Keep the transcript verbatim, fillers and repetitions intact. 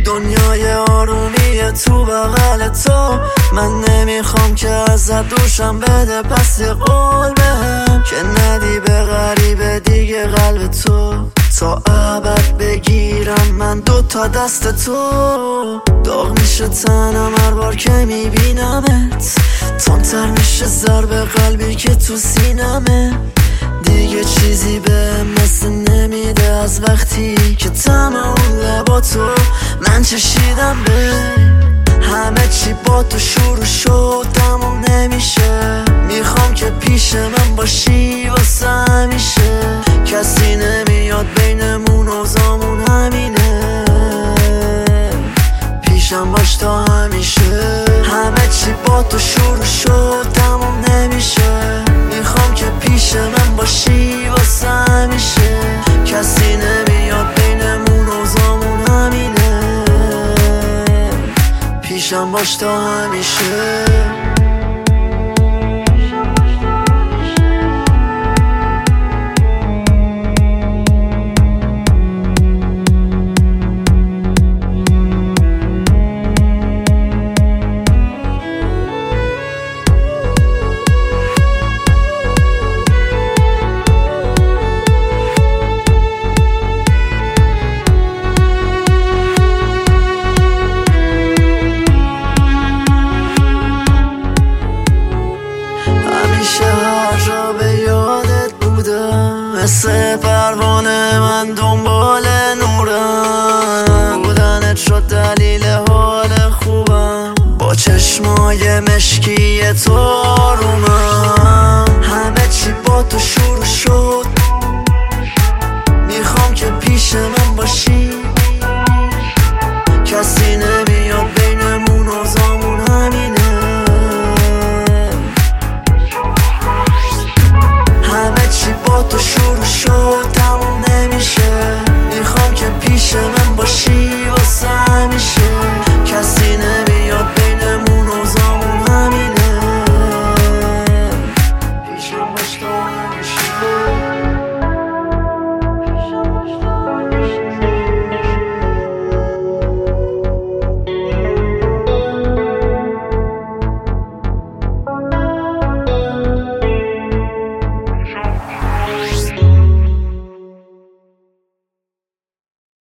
دنیای آرومیه تو بغل تو، من نمیخوام که ازت دوشم بده، پس یه قول بهم که ندی به غریبه دیگه قلب تو، تا ابد بگیرم من دوتا دست تو. داغ میشه تنم هر بار که میبینمت، تندتر میشه ضرب قلبی که تو سینمه، دیگه چیزی به مثل نمیده از وقتی که طعم اون لبا تو من چشیدم به. همه چی با تو شروع شد تموم نمیشه، میخوام که پیش من باشی واسه همیشه، کسی نمیاد بینمون اوضاعمون همینه، پیشم باش تا همیشه. همه چی با تو شروع شد تموم نمیشه، میخوام که پیش من باشی واسه همیشه، کسی نمیاد بینمون اوضاعمون همینه، پیشم باش تا همیشه. هر جا به یادت بودم، مثل پروانه من دنبال نورم، بودنت شد دلیل حال خوبم، با چشمای مشکی تو آرومم. همه چی با تو شروع شد، میخوام که پیش من باشی، کسی نمیاد بینمون اوضاعمون همینه، با تو شروع